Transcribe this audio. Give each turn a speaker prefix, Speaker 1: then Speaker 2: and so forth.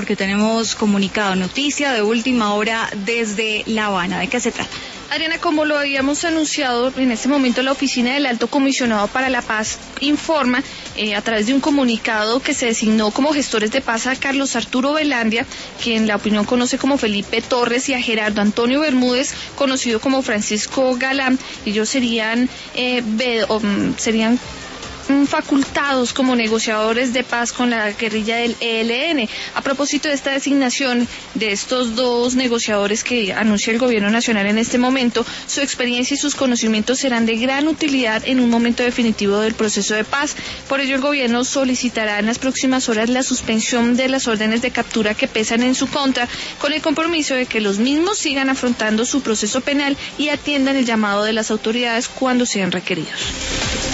Speaker 1: porque tenemos comunicado, noticia de última hora desde La Habana. ¿De qué se trata?
Speaker 2: Adriana, como lo habíamos anunciado, en este momento la Oficina del Alto Comisionado para la Paz informa a través de un comunicado que se designó como gestores de paz a Carlos Arturo Velandia, quien la opinión conoce como Felipe Torres, y a Gerardo Antonio Bermúdez, conocido como Francisco Galán. Ellos serían facultados como negociadores de paz con la guerrilla del ELN. A propósito de esta designación de estos dos negociadores que anuncia el gobierno nacional en este momento, su experiencia y sus conocimientos serán de gran utilidad en un momento definitivo del proceso de paz. Por ello, el gobierno solicitará en las próximas horas la suspensión de las órdenes de captura que pesan en su contra, con el compromiso de que los mismos sigan afrontando su proceso penal y atiendan el llamado de las autoridades cuando sean requeridos.